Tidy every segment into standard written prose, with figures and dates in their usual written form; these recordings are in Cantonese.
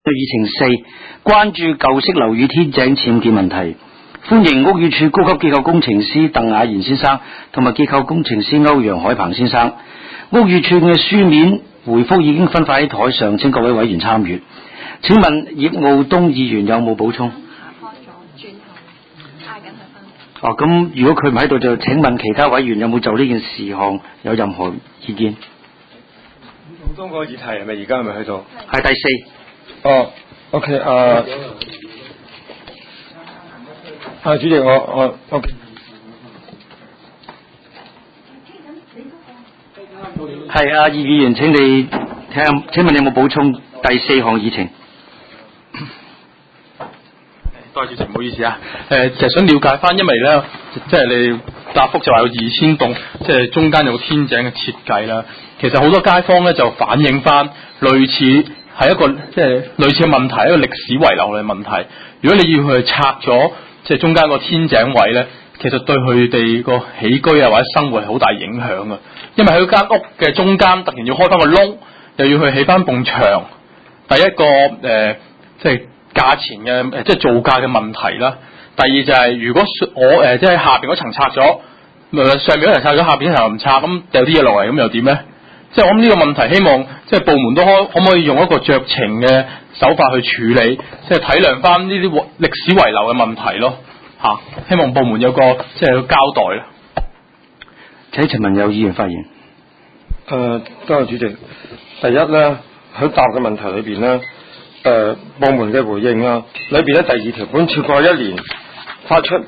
議程4，關注舊式樓宇天井僭建問題。歡迎屋宇署高級結構工程師鄧雅賢先生同埋結構工程師歐陽海鵬先生。屋宇署嘅書面回覆已經分發喺台上，請各位委員參閱。請問葉傲東議員有冇補充？咁如果佢唔喺度，就請問其他委員有冇就呢件事項有任何意見？ 葉傲東個議題係咪而家係咪去到？ 係第4。 OK， 主席，我 OK。 係葉議員，請你睇下，請問你有冇補充第4項議程？ 多謝主席，唔好意思啊。就係想了解翻，因為咧，即係你答覆就話有2000棟，即係中間有個天井嘅設計啦。其實好多街坊咧就反映翻類似係一個即係類似嘅問題，一個歷史遺留嘅問題。如果你要去拆咗即係中間個天井位咧，其實對佢哋個起居啊或者生活係好大影響嘅。因為喺間屋嘅中間突然要開翻個窿，又要去起翻埲牆。第一個即係價錢嘅即係造價嘅問題啦。第二就係如果我即係下邊嗰層拆咗，上面嗰層拆咗，下邊嗰層唔拆，咁掉啲嘢落嚟，咁又點咧？即係我諗呢個問題，希望即係部門都可唔可以用一個酌情嘅手法去處理，即係體諒翻呢啲歷史遺留嘅問題咯。希望部門有個即係交代啦。 請陳文友議員發言。 多謝主席。第一咧，喺答嘅問題裏邊咧，部門嘅回應啊，裏邊咧第2條本超過1年發出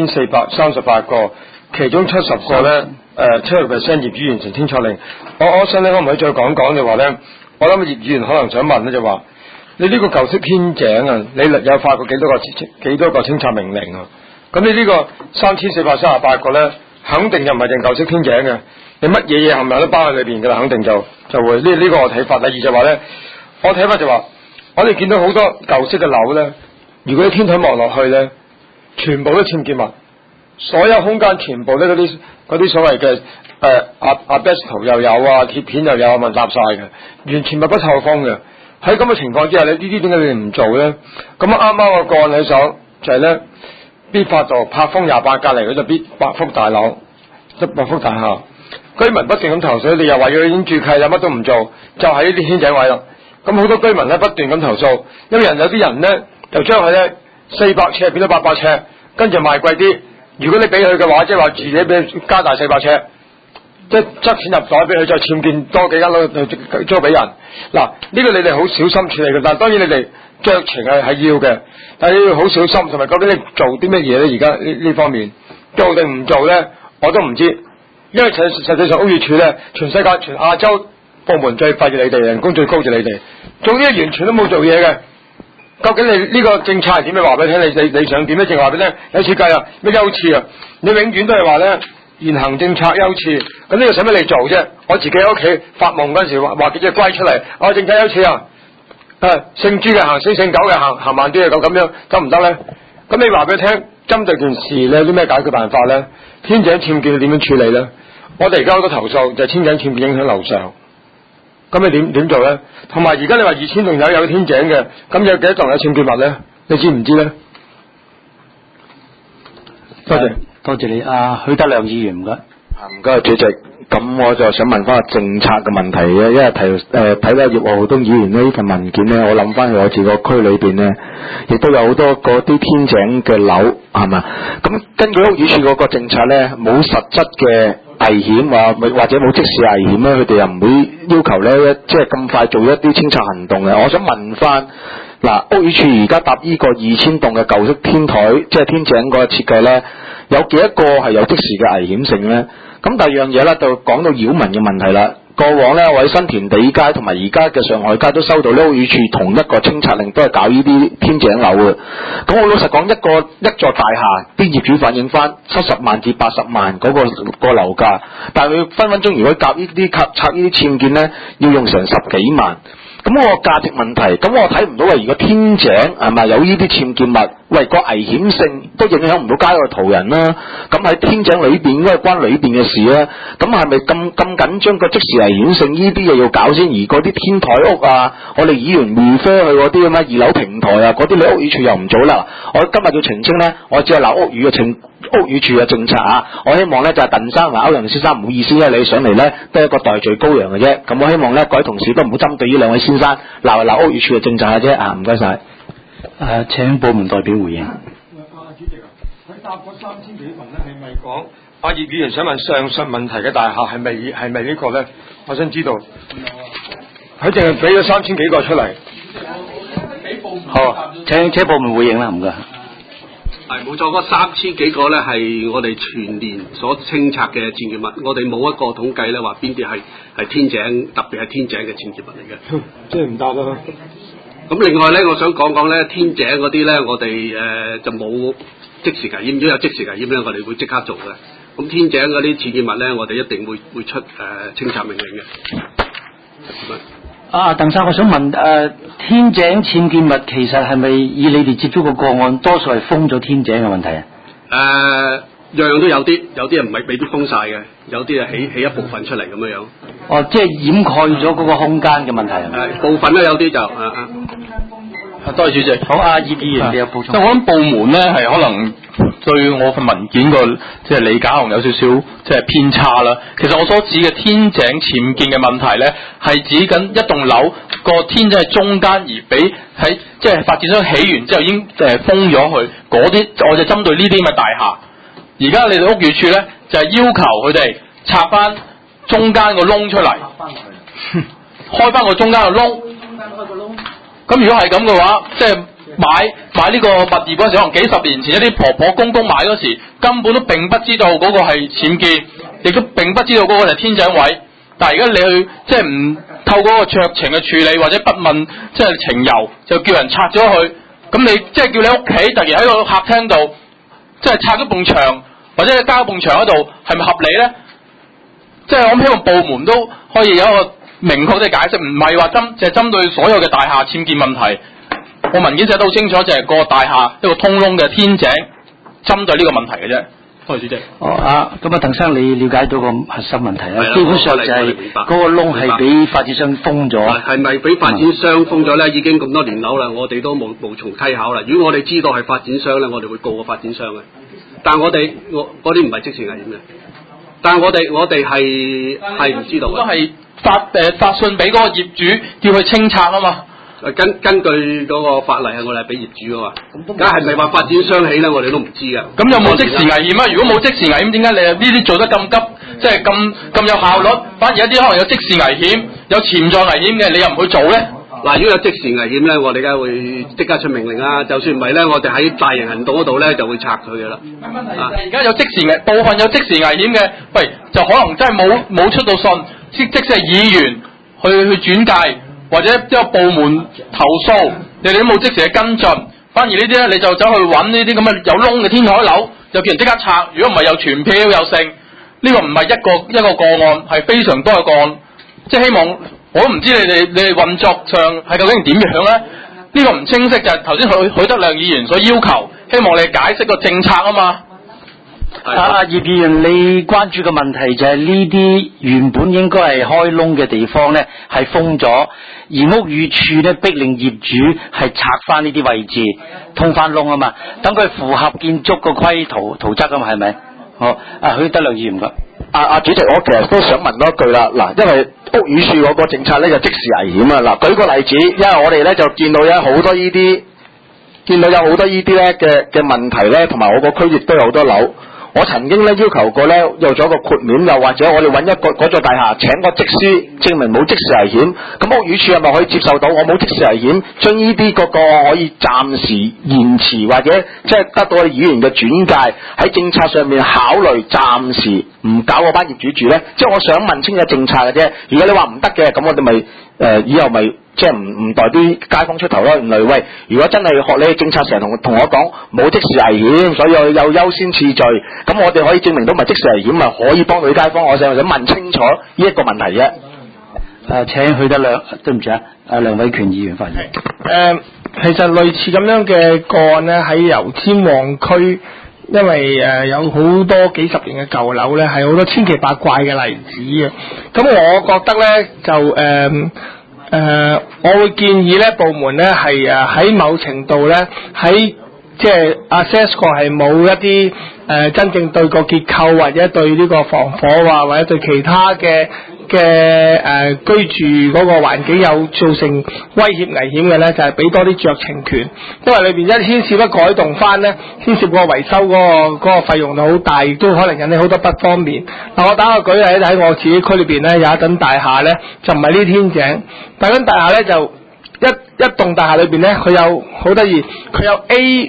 2438個，其中70個咧70% 業主完成清拆令。我想你可唔可以再講講就話咧？我諗葉議員可能想問咧就話，你呢個舊式天井啊，你有發過幾多個清拆命令啊？咁你呢個3438個咧，肯定就唔係淨舊式天井嘅，你乜嘢冚唪唥都包喺裏邊噶啦，肯定就會呢個我睇法。第二就話咧，我睇法就話，我哋見到好多舊式嘅樓咧，如果啲天台望落去咧，全部都僭建物，所有空間全部咧嗰啲所謂嘅asbestos 又有啊，鐵片又有混雜晒嘅，完全密不透風嘅。喺咁嘅情況之下，呢啲點解你哋唔做咧？咁啱啱個案喺手就係咧，必發道柏豐28隔離嗰度百福大樓，即百福大廈，居民不斷咁投訴，你又話要影住契，有乜都唔做，就係呢啲天井位啦。咁好多居民咧不斷咁投訴，因為有啲人咧就將佢咧400尺變咗800尺，跟住賣貴啲。如果你俾佢嘅話，即係話自己俾佢加大400尺，即係執錢入袋俾佢，再僭建多幾間樓租俾人。嗱，呢個你哋好小心處理嘅，但係當然你哋酌情係要嘅，但係你要好小心，同埋究竟你做啲乜嘢咧？而家呢方面做定唔做咧，我都唔知，因為實際上屋宇署咧，全世界全亞洲部門最廢住你哋，人工最高住你哋，做呢啲完全都冇做嘢嘅。究竟你呢個政策係點？你話俾你聽，你想點咧？淨話俾你聽，有設計啊，咩優次啊？你永遠都係話咧現行政策優次，咁呢個使乜你做啫？我自己喺屋企發夢嗰陣時話幾隻龜出嚟，我政策優次啊，姓豬嘅行先，姓狗嘅行慢啲嘅咁樣得唔得咧？咁你話俾佢聽，針對件事咧，有啲咩解決辦法咧？天井僭建點樣處理咧？我哋而家好多投訴就係天井僭建影響樓上。咁你點做咧？同埋而家你話2000棟有天井嘅，咁有幾多棟有僭建物咧？你知唔知咧？ 多謝你，許德亮議員唔該。 唔該，主席。咁我就想問翻個政策嘅問題嘅，因為睇到葉傲東議員呢份文件咧，我諗翻我自個區裏邊咧，亦都有好多嗰啲天井嘅樓係嘛？咁根據屋宇署嗰個政策咧，冇實質嘅危險或者冇即時危險咧，佢哋又唔會要求咧，即係咁快做一啲清拆行動嘅。我想問翻屋宇署而家搭呢個2000棟嘅舊式天台，即係天井個設計咧，有幾多個係有即時嘅危險性咧？咁第二樣嘢咧，就講到擾民嘅問題啦。過往咧，我喺新田地街同埋而家嘅上海街都收到屋宇署同一個清拆令，都係搞呢啲天井樓嘅。咁我老實講，一座大廈啲業主反映翻70萬至80萬嗰個樓價，但係佢分分鐘如果夾呢啲拆呢啲僭建咧，要用成10幾萬。 咁我個價值問題，咁我睇唔到如果天井係咪有呢啲僭建物，喂個危險性都影響唔到街外途人啦。咁喺天井裏邊應該係關裏邊嘅事啦。咁係咪咁緊張個即時危險性呢啲嘢要搞先？而嗰啲天台屋啊，我哋議員refer去嗰啲咁啊2樓平台啊，嗰啲你屋宇署又唔做啦。我今日要澄清咧，我只係鬧屋宇署嘅政策啊。我希望咧就係鄧生同歐陽先生唔好意思咧，你上嚟咧都係一個代罪羔羊嘅啫。咁我希望咧各位同事都唔好針對呢兩位先生鬧屋宇署嘅政策嘅啫啊！唔該晒。 請部門代表回應。 主席啊，佢答嗰3000幾份咧，係咪講葉議員想問上述問題嘅大廈係咪呢個咧？我想知道。佢淨係俾咗3000幾個出嚟。 好，請部門回應啦，唔該。 係冇錯，嗰3000幾個咧係我哋全年所清拆嘅僭建物，我哋冇一個統計咧話邊啲係天井，特別係天井嘅僭建物嚟嘅。 即係唔答啦。 咁另外咧，我想講講咧天井嗰啲咧，我哋就冇即時危險，如果有即時危險咧，我哋會即刻做嘅。咁天井嗰啲僭建物咧，我哋一定會出清拆命令嘅。 鄧生，我想問天井僭建物其實係咪以你哋接觸嘅個案，多數係封咗天井嘅問題啊？ 樣樣都有啲人唔係未必封晒嘅，有啲係起一部分出嚟咁樣樣。 哦，即係掩蓋咗嗰個空間嘅問題啊？ 部分都有啲就多謝主席。 好，葉議員你有補充？ 即係我諗部門咧係可能對我份文件個即係理解可能有少少即係偏差啦。其實我所指嘅天井僭建嘅問題咧，係指緊一棟樓個天井係中間而俾喺即係發展商起完之後已經封咗佢嗰啲，我就針對呢啲咁嘅大廈。而家你哋屋宇署咧就係要求佢哋拆翻中間個窿出嚟，開翻個中間個窿。咁如果係咁嘅話，即係買呢個物業嗰時，可能幾十年前一啲婆婆公公買嗰時，根本都並不知道嗰個係僭建，亦都並不知道嗰個係天井位。但係而家你去即係唔透過個酌情嘅處理，或者不問即係情由，就叫人拆咗佢。咁你即係叫你屋企突然喺個客廳度，即係拆咗埲牆，或者加咗埲牆喺度，係咪合理咧？即係我希望部門都可以有一個明確嘅解釋，唔係話針對所有嘅大廈僭建問題。我文件寫得好清楚，就係個大廈一個通窿嘅天井，針對呢個問題嘅啫。多謝主席。 咁鄧生你了解到個核心問題啦，基本上就係嗰個窿係俾發展商封咗。係咪俾發展商封咗咧？已經咁多年樓啦，我哋都無從稽考啦。如果我哋知道係發展商咧，我哋會告個發展商嘅。但係我嗰啲唔係即時危險嘅。但係我哋係唔知道嘅。都係發信俾嗰個業主叫佢清拆啊嘛。根據嗰個法例係我哋係俾業主噶嘛。咁係咪話發展商起咧？我哋都唔知㗎。咁有冇即時危險啊？如果冇即時危險，點解你呢啲做得咁急，即係咁有效率？反而一啲可能有即時危險、有潛在危險嘅，你又唔去做咧？嗱，如果有即時危險咧，我哋梗係會即刻出命令啦。就算唔係咧，我哋喺大型行動嗰度咧就會拆佢㗎啦。問題係而家有即時部分有即時危險嘅，喂，就可能真係冇出到信，即使係議員去轉介，或者一個部門投訴，你哋都冇即時嘅跟進。反而呢啲咧，你就走去揾呢啲咁嘅有窿嘅天台樓，就叫人即刻拆。如果唔係又傳票又剩，呢個唔係一個個案，係非常多嘅個案。即係希望。我都唔知你哋運作上係究竟點樣咧？呢個唔清晰就係頭先許德亮議員所要求，希望你解釋個政策啊嘛。葉議員，你關注嘅問題就係呢啲原本應該係開窿嘅地方咧，係封咗，而屋宇署咧逼令業主係拆翻呢啲位置，通翻窿啊嘛，等佢符合建築個規圖則啊嘛，係咪？好，許德亮議員唔該。 主席，我其實都想問多一句啦。嗱，因為屋宇署嗰個政策咧就即時危險啊。嗱，舉個例子，因為我哋咧就見到有好多呢啲咧嘅問題咧，同埋我個區亦都有好多樓。我曾經咧要求過咧，有咗個豁免，又或者我哋揾一個嗰座大廈請個則師證明冇即時危險。咁屋宇署係咪可以接受到我冇即時危險，將呢啲個案可以暫時延遲，或者即係得到我哋議員嘅轉介，喺政策上面考慮暫時唔搞嗰班業主住咧？即係我想問清楚政策嘅啫。如果你話唔得嘅，咁我哋咪以後咪即係唔代啲街坊出頭咯。原來喂，如果真係學你嘅政策成日同我講冇即時危險，所以我有優先次序，咁我哋可以證明到咪即時危險，咪可以幫到啲街坊。我想問清楚呢一個問題啫。 請許德亮，對唔住啊，梁偉權議員發言。 其實類似咁樣嘅個案咧，喺油尖旺區，因為有好多幾十年嘅舊樓咧，係好多千奇百怪嘅例子嘅。咁我覺得咧就我會建議咧部門咧係喺某程度咧喺即係 assess 過係冇一啲真正對個結構或者對呢個防火啊或者對其他嘅居住嗰個環境有造成威脅危險嘅咧，就係俾多啲酌情權，因為裏邊一牽涉咗改動翻咧，牽涉個維修嗰個費用就好大，亦都可能引起好多不方便。嗱，我打個舉例咧，喺我自己區裏邊咧有一棟大廈咧，就唔係呢天井，但係大廈咧就一棟大廈裏邊咧，佢有好得意，佢有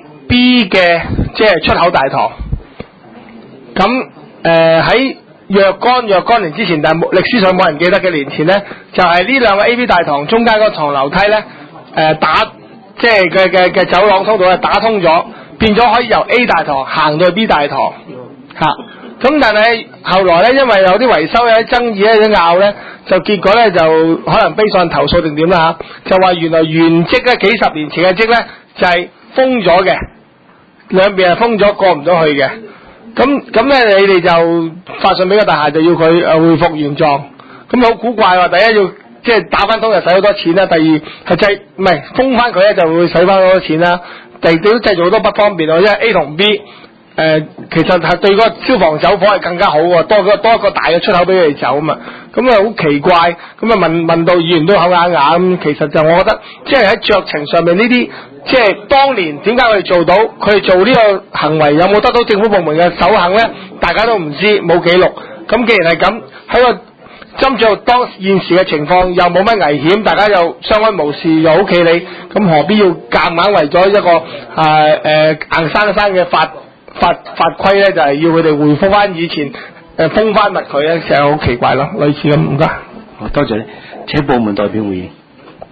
A、B 嘅即係出口大堂。咁喺若干年之前，但係歷史上冇人記得嘅年前咧，就係呢兩個 A、B 大堂中間嗰層樓梯咧，即係嘅走廊通道係打通咗，變咗可以由 A 大堂行到去 B 大堂嚇。咁但係後來咧，因為有啲維修有啲爭議咧，有啲拗咧，就結果咧就可能悲喪投訴定點啦嚇，就話原來原則咧幾十年前嘅則咧就係封咗嘅，兩邊係封咗過唔到去嘅。咁咧，你哋就發信俾個大廈，就要佢恢復原狀。咁好古怪喎！第一要即係打翻通就使好多錢啦，第二係唔係封翻佢咧就會使翻好多錢啦。第二都製造好多不方便喎，因為 A 同 B 其實係對個消防走火係更加好喎，多一個大嘅出口俾佢哋走啊嘛。咁啊好奇怪，咁啊問到議員都口啞啞咁。其實就我覺得即係喺酌情上面呢啲。即係當年點解佢哋做到？佢哋做呢個行為有冇得到政府部門嘅首肯呢？大家都唔知，冇記錄。咁既然係咁，喺個針對當現時嘅情況又冇乜危險，大家又相安無事，又好企理，咁何必要夾硬為咗一個硬生生嘅法規呢？就係要佢哋回覆翻以前封翻密佢呢，其實好奇怪咯，類似咁唔該。 好，多謝你，請部門代表回應。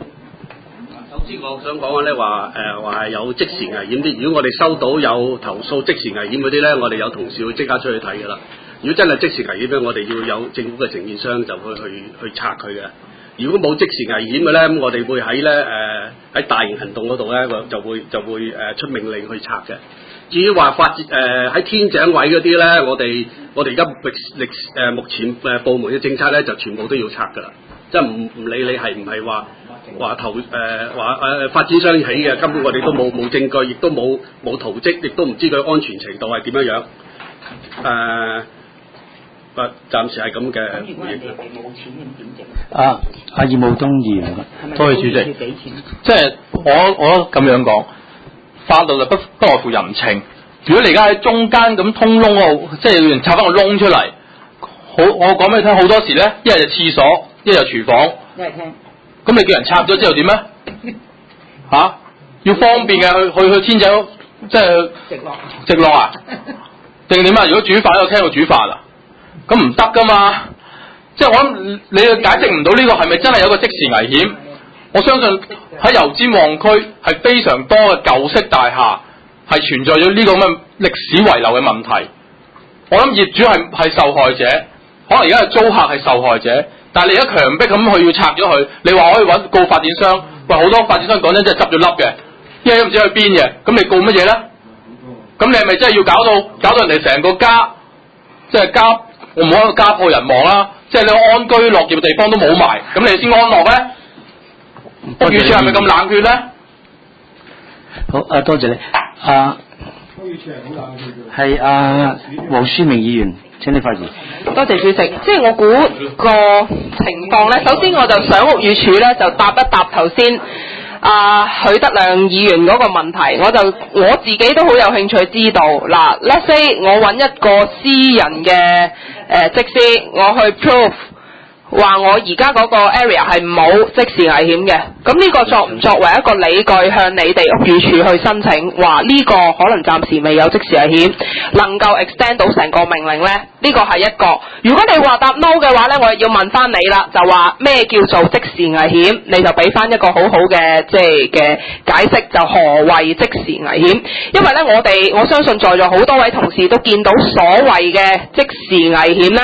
我想講咧話係有即時危險啲。如果我哋收到有投訴即時危險嗰啲咧，我哋有同事會即刻出去睇㗎啦。如果真係即時危險咧，我哋要有政府嘅承建商就去拆佢嘅。如果冇即時危險嘅咧，咁我哋會喺大型行動嗰度咧，就會出命令去拆嘅。至於話喺天井位嗰啲咧，我哋而家目前部門嘅政策咧，就全部都要拆㗎啦。即係唔理你係唔係話發展商起嘅，根本我哋都冇證據，亦都冇圖則，亦都唔知佢安全程度係點樣。暫時係咁嘅回應。 葉慕東議員， 多謝主席。即係我咁樣講，法律不外乎人情。如果你而家喺中間咁通窿嗰度，即係插翻個窿出嚟，我講俾你聽，好多時咧，一係就廁所，一係就廚房。咁你叫人拆咗之後點咧？要方便嘅去天井，即係直落啊？定點啊？如果煮飯喺個廳度煮飯啊？咁唔得噶嘛！即係我諗你解釋唔到呢個係咪真係有個即時危險？我相信喺油尖旺區係非常多嘅舊式大廈係存在咗呢個咁嘅歷史遺留嘅問題。我諗業主係受害者，可能而家係租客係受害者。但係你而家強迫咁去要拆咗佢，你話可以揾告發展商，喂，好多發展商講真係執咗笠嘅，因為都唔知去邊嘅，咁你告乜嘢咧？咁你係咪真係要搞到人哋成個家，即係我唔好家破人亡啦，即係你安居樂業嘅地方都冇埋，咁你先安樂咧？屋宇署係咪咁冷血咧？ 好，多謝你。屋宇署係好冷血嘅。係黃書明議員。請你發言。 多謝主席，即係我估個情況咧，首先我就想屋宇署咧就答一答頭先許德亮議員嗰個問題，我自己都好有興趣知道。嗱 ，let's say 我揾一個私人嘅則師，我去 prove 話我而家嗰個 area 係冇即時危險嘅，咁呢個作唔作為一個理據向你哋屋宇署去申請，話呢個可能暫時未有即時危險，能夠 extend 到成個命令呢？呢個係一個。如果你話答 no 嘅話呢，我要問翻你啦，就話咩叫做即時危險？你就俾翻一個好好嘅嘅解釋，就何謂即時危險？因為呢，我相信在座好多位同事都見到所謂嘅即時危險呢。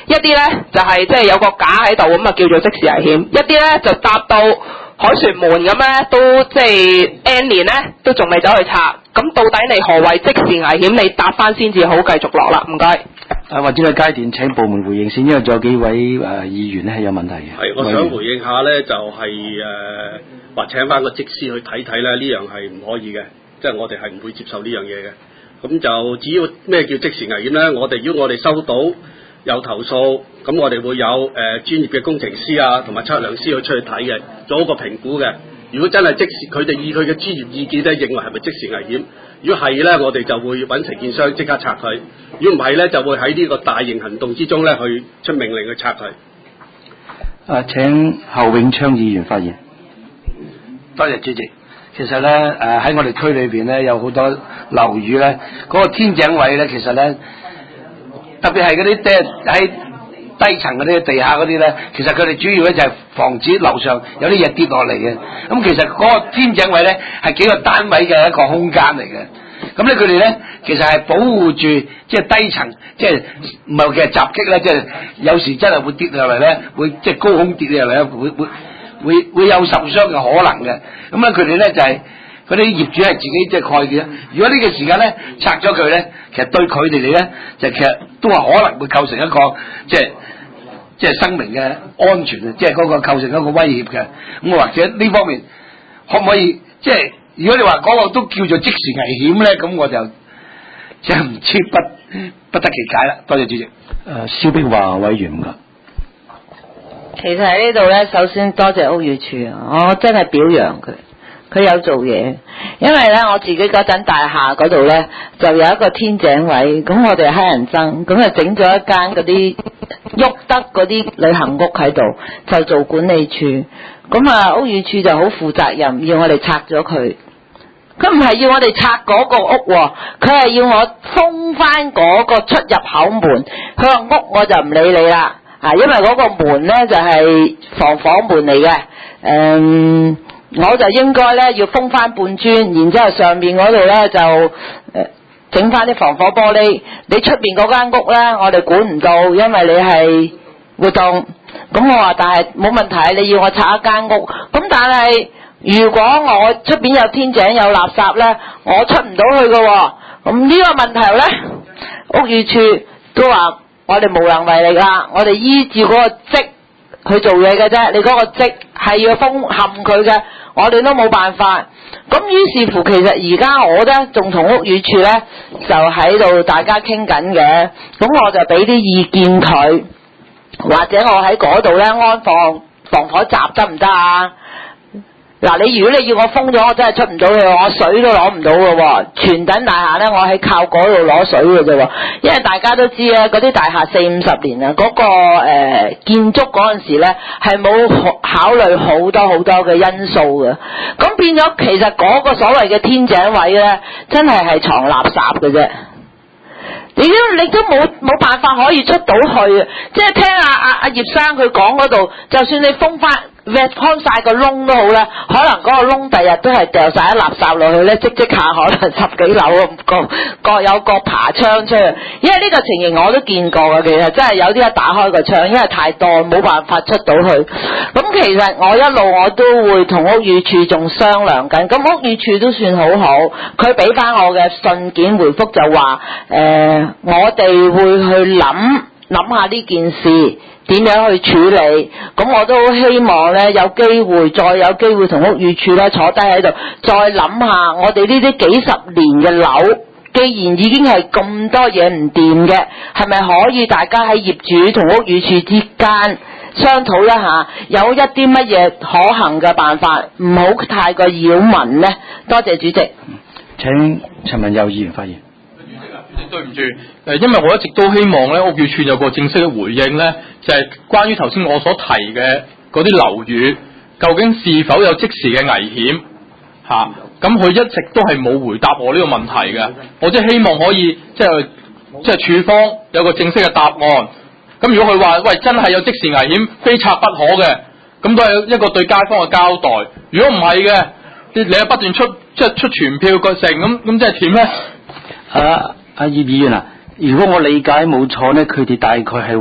一啲咧就係即係有個架喺度咁啊，叫做即時危險；一啲咧就搭到凱旋門咁咧，都即係 N 年咧都仲未走去拆。咁到底你何謂即時危險？你答翻先至好繼續落啦，唔該。 或者個階段請部門回應先，因為仲有幾位議員咧係有問題嘅。 係，我想回應下咧，就係話請翻個職司去睇睇咧，呢樣係唔可以嘅，即係我哋係唔會接受呢樣嘢嘅。咁就只要咩叫即時危險咧，如果我哋收到有投訴，咁我哋會有專業嘅工程師啊，同埋測量師去出去睇嘅，做一個評估嘅。如果真係即時，佢哋以佢嘅專業意見咧，認為係咪即時危險？如果係咧，我哋就會揾承建商即刻拆佢；如果唔係咧，就會喺呢個大型行動之中咧，去出命令去拆佢。 請侯永昌議員發言。多謝主席。其實咧，喺我哋區裏邊咧，有好多樓宇咧，嗰個天井位咧，其實咧，特別係嗰啲喺低層嗰啲地下嗰啲咧，其實佢哋主要咧就係防止樓上有啲嘢跌落嚟嘅。咁其實嗰個天井位咧係幾個單位嘅一個空間嚟嘅。咁咧佢哋咧其實係保護住即係低層，即係唔係其實襲擊咧，即係有時真係會跌落嚟咧，會即係高空跌落嚟咧，會有受傷嘅可能嘅。咁咧佢哋咧就係嗰啲業主係自己即係蓋嘅。如果呢個時間咧拆咗佢咧，其實對佢哋嚟咧就其實都係可能會構成一個即係生命嘅安全啊，即係嗰個構成一個威脅嘅。咁或者呢方面可唔可以即係如果你話嗰個都叫做即時危險咧，咁我就即係唔知不得其解啦。多謝主席。蕭碧華委員㗎。 其實喺呢度咧，首先多謝屋宇署，我真係表揚佢，佢有做嘢。因為咧，我自己嗰陣大廈嗰度咧，就有一個天井位，咁我哋係黑人憎，咁啊整咗一間嗰啲喐得嗰啲旅行屋喺度，就做管理處。咁啊，屋宇署就好負責任，要我哋拆咗佢。佢唔係要我哋拆嗰個屋喎，佢係要我封翻嗰個出入口門。佢話屋我就唔理你啦。因為嗰個門咧就係防火門嚟嘅，我就應該咧要封翻半磚，然之後上面嗰度咧就整翻啲防火玻璃。你出邊嗰間屋咧，我哋管唔到，因為你係活動。咁我話但係冇問題，你要我拆一間屋，咁但係如果我出邊有天井有垃圾咧，我出唔到去㗎喎。咁呢個問題咧，屋宇署都話。我哋無能為力啦，我哋依照嗰個職去做嘢嘅啫。你嗰個職係要封冚佢嘅，我哋都冇辦法。咁於是乎，其實而家我咧仲同屋宇署咧就喺度大家傾緊嘅。咁我就俾啲意見佢，或者我喺嗰度咧安放防火閘得唔得啊？嗱，如果你要我封咗，我真係出唔到去，我水都攞唔到嘅喎。全等大廈咧，我喺靠嗰度攞水嘅啫喎。因為大家都知咧，嗰啲大廈40-50年啊，嗰個建築嗰陣時咧係冇考慮好多好多嘅因素嘅。咁變咗，其實嗰個所謂嘅天井位咧，真係藏垃圾嘅啫。你都冇辦法可以出到去，即係聽阿葉生佢講嗰度，就算你封翻開晒個窿都好啦，可能嗰個窿第日都係掉晒啲垃圾落去咧，即下可能10幾樓各有各爬窗出去。因為呢個情形我都見過嘅，其實真係有啲一打開個窗，因為太多冇辦法出到去。咁其實我一路我都會同屋宇署仲商量緊，咁屋宇署都算好好，佢俾翻我嘅信件回覆就話我哋會去諗下呢件事點樣去處理。咁我都希望咧有機會同屋宇署咧坐低喺度再諗下，我哋呢啲幾十年嘅樓，既然已經係咁多嘢唔掂嘅，係咪可以大家喺業主同屋宇署之間商討一下，有一啲乜嘢可行嘅辦法，唔好太過擾民呢？多謝主席。 請陳文佑議員發言。 對唔住，因為我一直都希望咧屋宇署有個正式嘅回應咧，就係關於頭先我所提嘅嗰啲樓宇，究竟是否有即時嘅危險嚇？咁佢一直都係冇回答我呢個問題嘅。我即係希望可以即係署方有個正式嘅答案。咁如果佢話喂真係有即時危險，非拆不可嘅，咁都係一個對街坊嘅交代。如果唔係嘅，你又不斷出傳票個成咁即係點咧？ 阿葉議員啊，如果我理解冇錯咧，佢哋大概係話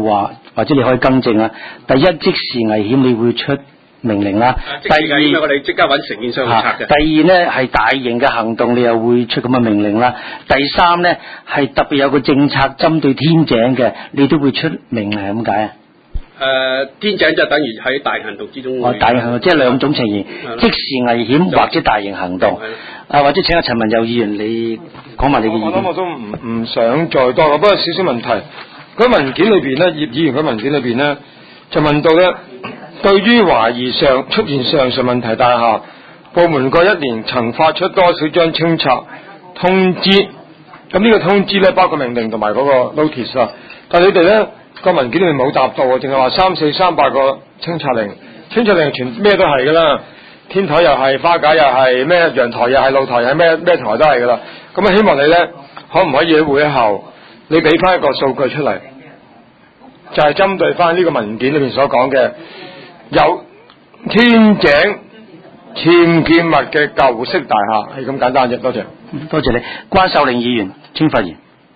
或者你可以更正啊。第一，即時危險你會出命令啦。第二， 我哋即刻揾承建商去拆嘅。 第二呢係大型嘅行動，你又會出咁嘅命令啦。第三呢係特別有個政策針對天井嘅，你都會出命令，係咁解啊？ 天井就等於喺大型行動之中。 大型行動即係兩種情形，即時危險或者大型行動。或者請阿陳文佑議員你講埋你嘅意見。 我諗我都唔想再多啦，不過少少問題。嗰文件裏邊咧，葉議員嘅文件裏邊咧，就問到咧，對於懷疑出現上述問題大廈，部門過一年曾發出多少張清拆通知？咁呢個通知咧，包括命令同埋嗰個 notice 啊。但係你哋咧個文件裏面冇答到，淨係話300個清拆令，清拆令全咩都係噶啦，天台又係，花架又係，咩陽台又係，露台又係，咩台都係噶啦。咁啊，希望你咧可唔可以喺會後你俾翻一個數據出嚟，就係針對翻呢個文件裏面所講嘅有天井僭建物嘅舊式大廈，係咁簡單啫。多謝。 多謝你，關秀玲議員請發言。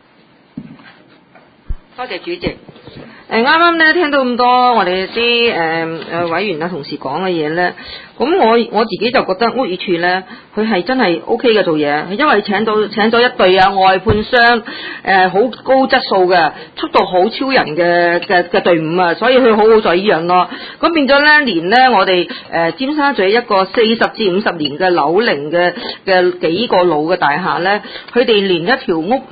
多謝主席。啱啱咧聽到咁多我哋啲委員啊同事講嘅嘢咧，咁我自己就覺得屋宇署咧，佢係真係 O K 嘅做嘢，因為請咗一隊外判商，好高質素嘅，速度好超人嘅隊伍啊，所以佢好在呢樣咯。咁變咗咧，連咧我哋尖沙咀一個40至50年嘅樓齡嘅幾個老嘅大廈咧，佢哋連一條屋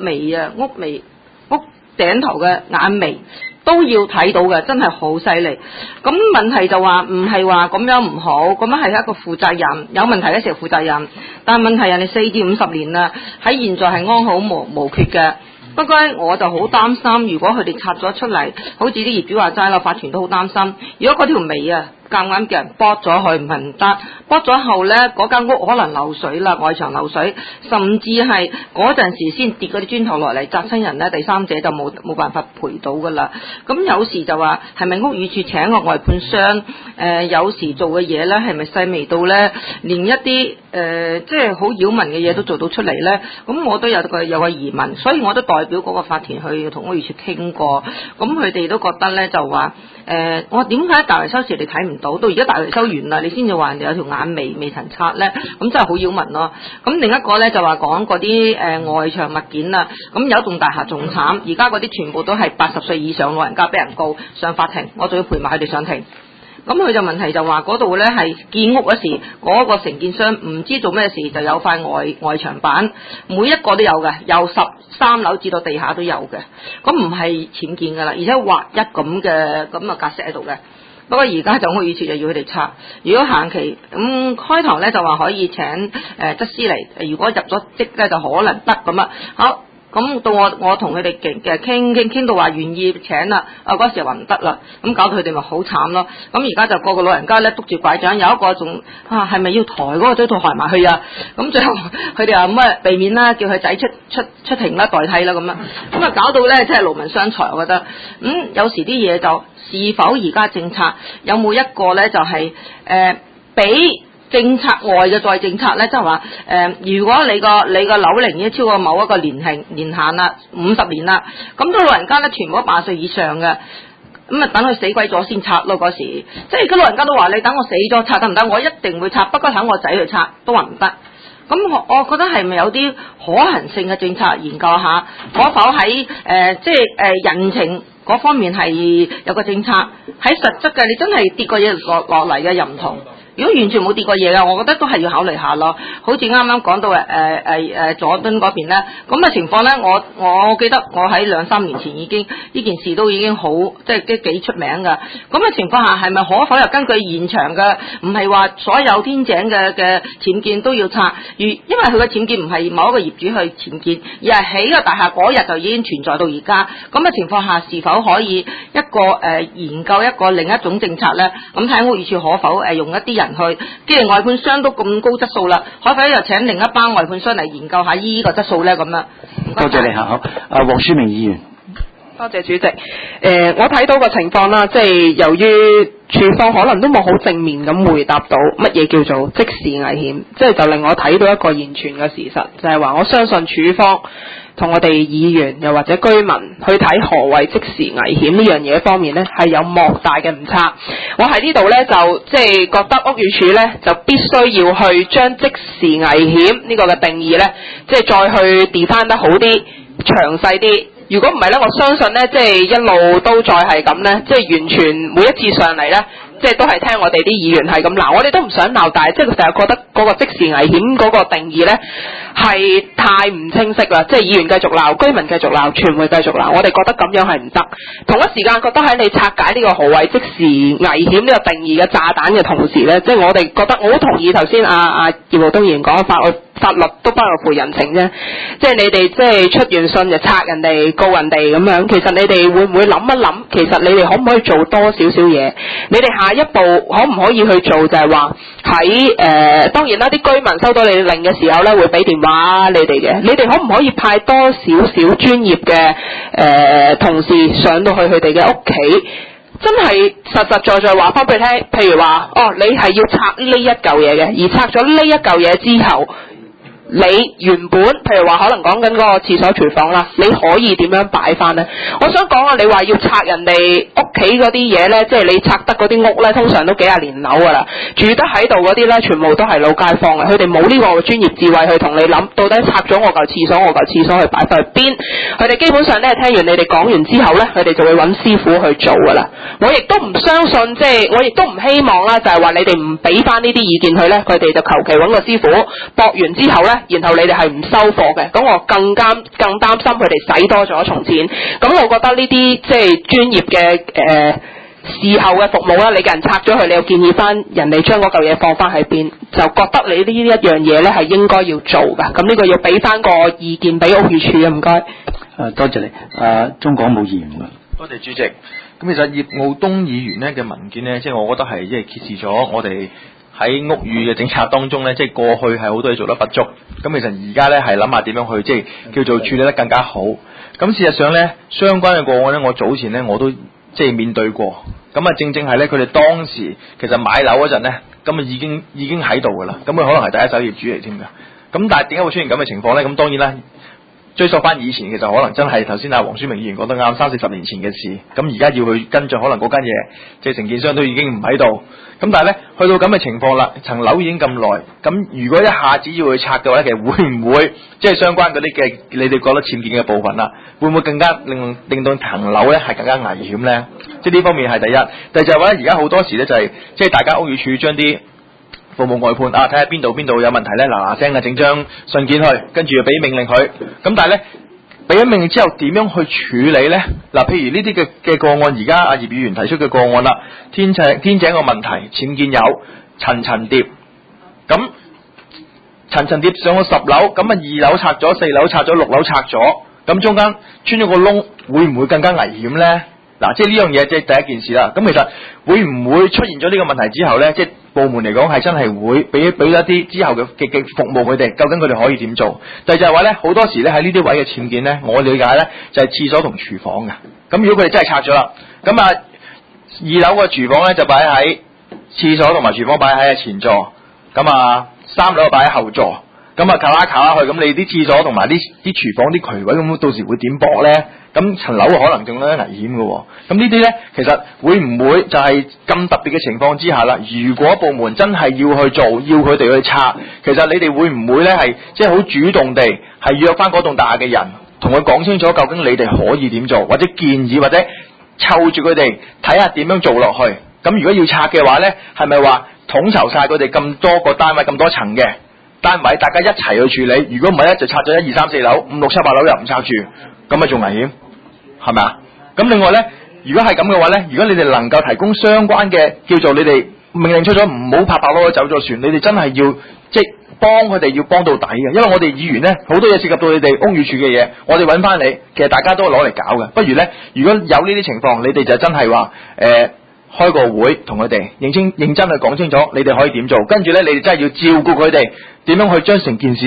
頂頭嘅眼眉都要睇到嘅，真係好犀利。咁問題就話唔係話咁樣唔好，咁樣係一個負責任，有問題嘅時候負責任。但係問題人哋4至50年啦，喺現在係安好無缺嘅。不過我就好擔心，如果佢哋拆咗出嚟，好似啲業主話齋啦，法團都好擔心。如果嗰條眉啊夾硬叫人剝咗佢，唔係唔得。剝咗後呢，嗰間屋可能漏水啦，外牆漏水，甚至係嗰陣時先跌嗰啲磚頭落嚟砸親人呢，第三者就冇辦法賠到噶啦。咁有時就話係咪屋宇署請個外判商？有時做嘅嘢呢，係咪細微到呢？連一啲即係好擾民嘅嘢都做到出嚟呢？咁我都有個疑問，所以我都代表嗰個法團去同屋宇署傾過，咁佢哋都覺得呢，就話我點解大維修時你睇唔到而家大維修完啦，你先至話人哋有條眼未曾拆呢？咁真係好擾民咯。咁另一個呢，就話講嗰啲外牆物件啊，咁有一棟大廈仲慘，而家嗰啲全部都係80歲以上老人家俾人告上法庭，我仲要陪埋佢哋上庭。咁佢就問題就話嗰度呢係建屋嗰時嗰個承建商唔知做咩事就有塊外牆板，每一個都有嘅，由13樓至到地下都有嘅。咁唔係僭建噶啦，而且劃一咁嘅格式喺度嘅。不過而家就屋宇署就要佢哋拆。如果限期開頭呢就話可以請則師嚟，如果入咗職呢就可能得咁啊。好。咁到我同佢哋傾到話願意請啦，嗰時又話唔得啦，咁搞到佢哋咪好慘咯。咁而家就個個老人家咧督住拐杖，有一個仲係咪要抬嗰個堆抬埋去啊？咁最後佢哋話咁避免啦，叫佢仔出庭啦，代替啦咁啊，咁啊搞到咧即係勞民傷財，我覺得有時啲嘢就是否而家政策有冇一個咧就係俾政策外嘅再政策咧，即係話如果你個樓齡已經超過某一個年限啦，50年啦，咁啲老人家咧全部都80歲以上嘅，咁啊等佢死鬼咗先拆咯嗰時，即係個老人家都話你等我死咗拆得唔得？我一定會拆，不過等我仔去拆都話唔得。咁我覺得係咪有啲可行性嘅政策研究下，可否喺即係人情嗰方面係有個政策，喺實質嘅你真係跌個嘢落嚟嘅又唔同。如果完全冇跌過嘢嘅，我覺得都係要考慮下咯。好似啱啱講到佐敦嗰邊咧，咁嘅情況咧，我記得我喺2-3年前已經呢件事都已經好即係幾出名㗎。咁嘅情況下係咪可否又根據現場嘅，唔係話所有天井嘅僭建都要拆？因為佢嘅僭建唔係某一個業主去僭建，而係起個大廈嗰日就已經存在到而家。咁嘅情況下，是否可以一個研究一個另一種政策咧？咁睇屋宇署可否用一啲人去，既然外判商都咁高質素啦，可否又請另一班外判商嚟研究下呢個質素咧？咁樣。 多謝你嚇，好，黃書明議員。 多謝主席。我睇到個情況啦，即係由於處方可能都冇好正面咁回答到乜嘢叫做即時危險，即係就令我睇到一個現存嘅事實，就係話我相信處方同我哋議員又或者居民去睇何謂即時危險呢樣嘢方面呢，係有莫大嘅誤差。我喺呢度呢，就即係覺得屋宇署呢，就必須要去將即時危險呢個嘅定義呢，即係再去 define 得好啲、詳細啲。如果唔係呢，我相信呢，即係一路都再係咁呢，即係完全每一次上嚟呢，即係都係聽我哋啲議員係咁鬧，我哋都唔想鬧，但係即係成日覺得嗰個即時危險嗰個定義呢係太唔清晰啦，即係議員繼續鬧，居民繼續鬧，傳媒繼續鬧，我哋覺得咁樣係唔得。同一時間覺得喺你拆解呢個何謂即時危險呢個定義嘅炸彈嘅同時呢，即係我哋覺得我好同意頭先葉傲東議員講法律都不外乎人情啫，即係你哋即係出完信就拆人哋告人哋咁樣，其實你哋會唔會諗一諗，其實你哋可唔可以做多少少嘢？你哋下一步可唔可以去做就係話喺當然啦，啲居民收到你令嘅時候咧會俾電話你哋嘅，你哋可唔可以派多少少專業嘅同事上到去佢哋嘅屋企？真係實實在在話翻俾你聽，譬如話你係要拆呢一嚿嘢嘅，而拆咗呢一嚿嘢之後，你原本譬如話可能講緊嗰個廁所廚房啦，你可以點樣擺翻呢？我想講啊，你話要拆人哋屋企嗰啲嘢呢，即係你拆得嗰啲屋呢，通常都幾廿年樓噶啦，住得喺度嗰啲呢，全部都係老街坊嘅，佢哋冇呢個專業智慧去同你諗，到底拆咗我嚿廁所去擺翻去邊？佢哋基本上呢，聽完你哋講完之後呢，佢哋就會揾師傅去做噶啦。我亦都唔相信，即係我亦都唔希望啦，就係話你哋唔俾翻呢啲意見佢呢，佢哋就求其揾個師傅駁完之後呢。然後你哋係唔收貨嘅，咁我更擔心佢哋使多咗重錢。咁我覺得呢啲即係專業嘅事後嘅服務啦，你嘅人拆咗佢，你又建議翻人哋將嗰嚿嘢放翻喺邊，就覺得你呢一樣嘢咧係應該要做㗎。咁呢個要俾翻個意見俾屋宇署啊，唔該。 多謝你，中港冇議員㗎。 多謝主席。咁其實葉傲東議員咧嘅文件咧，即係我覺得係即係揭示咗我哋喺屋宇嘅政策當中咧，即係過去係好多嘢做得不足。咁其實而家咧係諗下點樣去即係叫做處理得更加好。咁事實上咧，相關嘅個案咧，我早前咧我都即係面對過。咁啊，正係咧，佢哋當時其實買樓嗰陣咧，咁啊已經喺度㗎啦。咁佢可能係第一手業主嚟添㗎。咁但係點解會出現咁嘅情況咧？咁當然啦。追溯翻以前，其實可能真係頭先阿黃書明議員講得啱，30-40年前嘅事。咁而家要去跟進，可能嗰間嘢即係承建商都已經唔喺度。咁但係咧，去到咁嘅情況啦，層樓已經咁耐。咁如果一下子要去拆嘅話，其實會唔會即係相關嗰啲嘅你哋覺得僭建嘅部分啦，會唔會更加令到層樓咧係更加危險咧？即係呢方面係第一。第二就係話咧，而家好多時咧就係即係大家屋宇署將啲服務外判啊，睇下邊度有問題咧，嗱嗱聲整張信件去，跟住又俾命令佢。咁但係咧，俾咗命令之後點樣去處理咧？嗱，譬如呢啲嘅個案，而家阿葉議員提出嘅個案啦，天井個問題，僭建有層疊，咁層疊上到10樓，咁啊2樓拆咗，4樓拆咗，6樓拆咗，咁中間穿咗個窿，會唔會更加危險咧？嗱，即係呢樣嘢即係第一件事啦。咁其實會唔會出現咗呢個問題之後咧，即係部門嚟講係真係會俾一啲之後嘅服務佢哋，究竟佢哋可以點做？第二就係話咧，好多時咧喺呢啲位嘅僭建咧，我理解咧就係廁所同廚房嘅。咁如果佢哋真係拆咗啦，咁啊2樓個廚房咧就擺喺廁所同埋廚房擺喺前座，咁啊3樓擺喺後座。咁啊，靠下去，咁你啲廁所同埋啲廚房啲渠位，咁到時會點駁咧？咁層樓可能仲有啲危險嘅喎。咁呢啲咧，其實會唔會就係咁特別嘅情況之下啦？如果部門真係要去做，要佢哋去拆，其實你哋會唔會咧係即係好主動地係約翻嗰棟大廈嘅人，同佢講清楚究竟你哋可以點做，或者建議，或者湊住佢哋睇下點樣做落去？咁如果要拆嘅話咧，係咪話統籌晒佢哋咁多個單位咁多層嘅單位，大家一齊去處理？如果唔係咧，就拆咗1、2、3、4樓、5、6、7、8樓又唔拆住，咁咪仲危險，係咪啊？咁另外咧，如果係咁嘅話咧，如果你哋能夠提供相關嘅叫做你哋命令出咗，唔好拍拍攞走咗船，你哋真係要即係幫佢哋要幫到底嘅，因為我哋議員咧好多嘢涉及到你哋屋宇署嘅嘢，我哋揾翻你，其實大家都攞嚟搞嘅。不如咧，如果有呢啲情況，你哋就真係話開個會同佢哋認真去講清楚，你哋可以點做，跟住咧你哋真係要照顧佢哋點樣去將成件事咧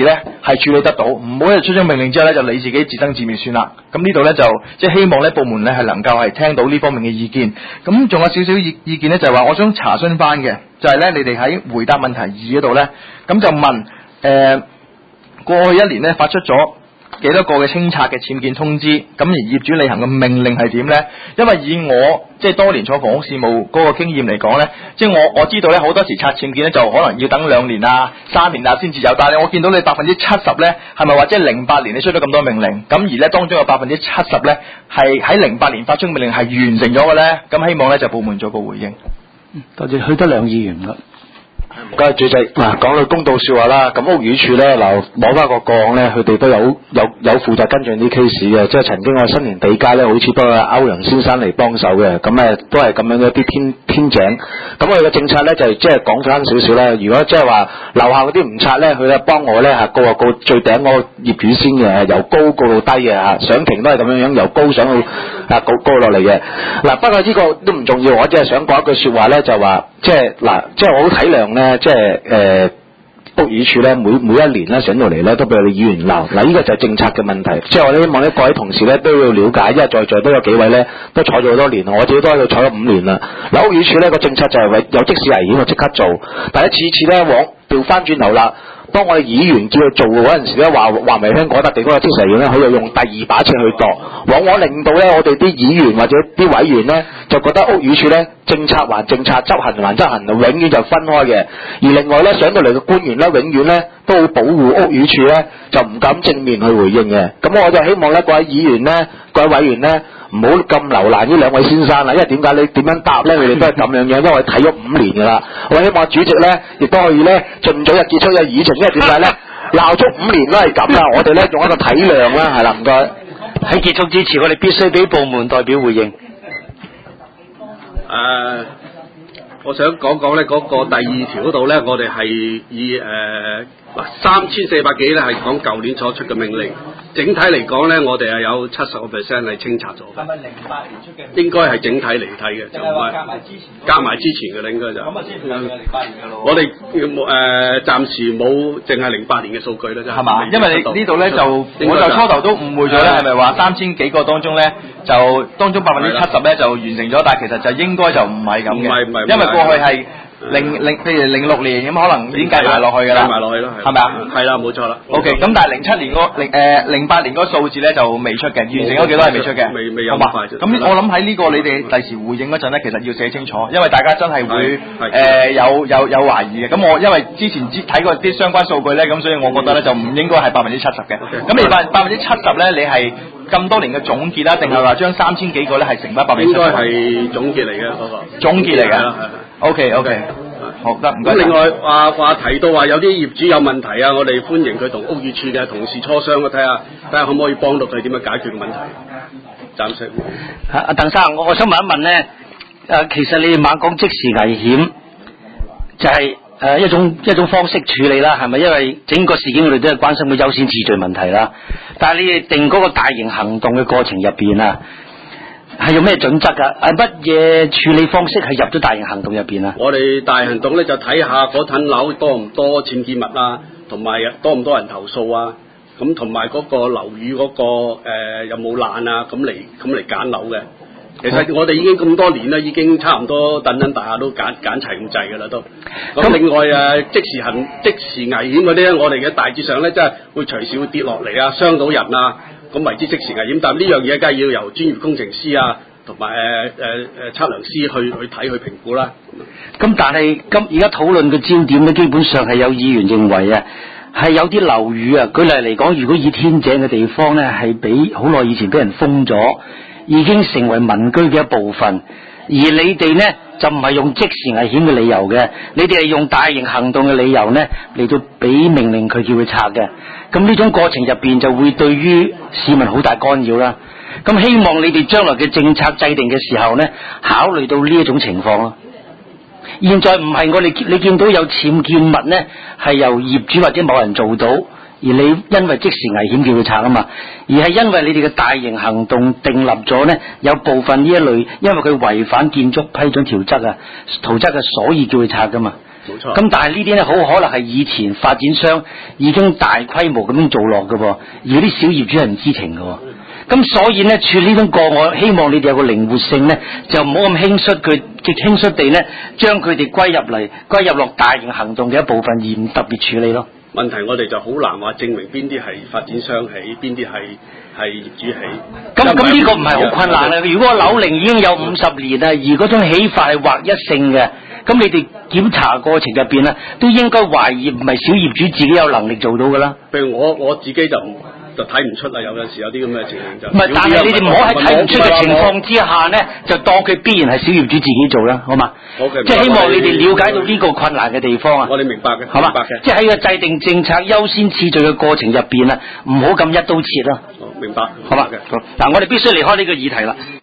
係處理得到，唔好一出咗命令之後咧就你自己自生自滅算啦。咁呢度咧就即係希望咧部門咧係能夠係聽到呢方面嘅意見。咁仲有少少意見咧就係話，我想查詢翻嘅就係咧你哋喺回答問題2嗰度咧，咁就問過去1年咧發出咗幾多個嘅清拆嘅僭建通知，咁而業主履行嘅命令係點呢？因為以我即係多年坐房屋事務嗰個經驗嚟講呢，即係我知道呢，好多時拆僭建呢就可能要等2年啊、3年啊先至有，但係我見到你70%呢係咪或者08年你出咗咁多命令，咁而呢當中有70%呢係喺08年發出命令係完成咗嘅呢？咁希望呢就部門做個回應。 多謝許德亮議員啦。 唔該，主席。嗱，講到公道說話啦，咁屋宇署咧，嗱，攞翻個個案咧，佢哋都有負責跟進啲 case 嘅，即係曾經我新年地街咧，好似都係歐陽先生嚟幫手嘅，咁都係咁樣一啲天井。咁我哋嘅政策咧就即係講翻少少啦。如果即係話樓下嗰啲唔拆咧，佢咧幫我咧係告最頂嗰個業主先嘅，由高告到低嘅嚇，上庭都係咁樣由高上到高落嚟嘅。嗱，不過呢個都唔重要，我只係想講一句説話咧，就話即係我好體諒咧。即係屋宇署咧，每一年咧上到嚟咧，都俾我哋議員鬧。嗱，呢個就係政策嘅問題。即係我哋希望咧，各位同事咧都要了解，因為在座都有幾位咧都坐咗好多年，我自己都喺度坐咗5年啦。嗱，屋宇署咧個政策就係有即時危險就即刻做，但係次咧調翻轉頭啦。當我哋議員叫佢做嗰陣時咧，話未聽嗰笪地方嘅即時危險咧，佢又用第2把尺去度，往往令到咧我哋啲議員或者啲委員咧就覺得屋宇署咧政策還政策，執行還執行，永遠就分開嘅。而另外咧上到嚟嘅官員咧，永遠咧都會保護屋宇署咧，就唔敢正面去回應嘅。咁我就希望咧各位議員咧、各位委員咧，唔好咁留難呢2位先生啦，因為點解你點樣答咧？佢哋都係咁樣，因為我睇咗5年噶啦。我希望主席咧亦都可以咧盡早日結束嘅議程，因為點解咧鬧足5年都係咁啦。我哋咧用一個體諒啦，係啦，唔該。 喺結束之前，我哋必須俾部門代表回應。 我想講咧嗰個第2條嗰度咧，我哋係以3400幾咧係講舊年所出嘅命令，整體嚟講咧，我哋係有70% 係清拆咗。係咪08年出嘅？應該係整體嚟睇嘅，就唔係加埋之前嘅啦，應該就。咁啊，先算係08年嘅咯。我哋暫時冇淨係08年嘅數據啦，真係。係嘛？因為你呢度咧我就初頭都誤會咗咧，係咪話3000幾個當中咧，就當中70%咧就完成咗，但係其實就應該就唔係咁嘅。唔係，因為過去係。譬如06年咁，可能已經計埋落去㗎啦，計埋落去咯，係咪啊？係啦，冇錯啦。OK，咁但係07年08年嗰個數字咧就未出嘅，完成咗幾多係未出嘅，未有咁快。咁我諗喺呢個你哋第時回應嗰陣咧，其實要寫清楚，因為大家真係會有懷疑嘅。咁我因為之前睇過啲相關數據咧，咁所以我覺得咧就唔應該係70%嘅。咁你70%咧，你係咁多年嘅總結啦，定係話將3000幾個咧係乘翻70%？應該係總結嚟嘅嗰個。總結嚟嘅。OK，好得唔該。咁另外話提到話有啲業主有問題啊，我哋歡迎佢同屋宇署嘅同事磋商，睇下可唔可以幫到佢點樣解決問題。暫時。 阿鄧生，我想問一問咧，其實你哋猛講即時危險，就係一種方式處理啦，係咪？因為整個事件我哋都係關心個優先次序問題啦。但係你哋定嗰個大型行動嘅過程入邊啊，係用咩準則㗎？乜嘢處理方式係入咗大型行動入邊啊？我哋大型行動咧就睇下嗰層樓多唔多僭建物啊，同埋多唔多人投訴啊，咁同埋嗰個樓宇嗰個有冇爛啊，咁嚟揀樓嘅。其實我哋已經咁多年啦，已經差唔多等大廈都揀齊咁滯㗎啦都。咁另外即時危險嗰啲咧，我哋嘅大致上咧，即係會隨時會跌落嚟啊，傷到人啊，咁為之即時危險。但係呢樣嘢梗係要由專業工程師啊，同埋測量師去睇去評估啦。咁但係而家討論嘅焦點咧，基本上係有議員認為啊，係有啲樓宇啊，舉例嚟講，如果以天井嘅地方咧，係俾好耐以前俾人封咗。已經成為民居嘅一部分，而你哋呢就唔係用即時危險嘅理由嘅，你哋係用大型行動嘅理由呢嚟到俾命令佢叫佢拆嘅。咁呢種過程入邊就會對於市民好大干擾啦。咁希望你哋將來嘅政策制定嘅時候呢，考慮到呢一種情況咯。現在唔係你見到有僭建物呢係由業主或者某人做到。而你因為即時危險叫佢拆啊嘛，而係因為你哋嘅大型行動訂立咗呢，有部分呢一類，因為佢違反建築批准圖則啊，所以叫佢拆噶嘛。 冇錯。 咁但係呢啲咧好可能係以前發展商已經大規模咁樣做落嘅喎，而啲小業主係唔知情嘅喎。咁所以咧處理呢種個案，希望你哋有個靈活性咧，就唔好咁輕率佢極輕率地咧將佢哋歸入落大型行動嘅一部分，而唔特別處理咯。 問題我哋就好難話證明邊啲係發展商起，邊啲係業主起。 咁呢個唔係好困難啊！如果個樓齡已經有50年啦，而嗰種起法係劃一性嘅，咁你哋檢查過程入邊咧，都應該懷疑唔係小業主自己有能力做到噶啦。 譬如我自己就睇唔出啦，有陣時有啲咁嘅情形就。唔係，但係你哋唔好喺睇唔出嘅情況之下咧，就當佢必然係小業主自己做啦，好嘛？ 好嘅， 即係希望你哋了解到呢個困難嘅地方啊。 我哋明白嘅， 好嘛？ 明白嘅。 即係喺個制定政策優先次序嘅過程入邊啊，唔好咁一刀切啦。 明白， 好嘛？嗱，我哋必須離開呢個議題啦。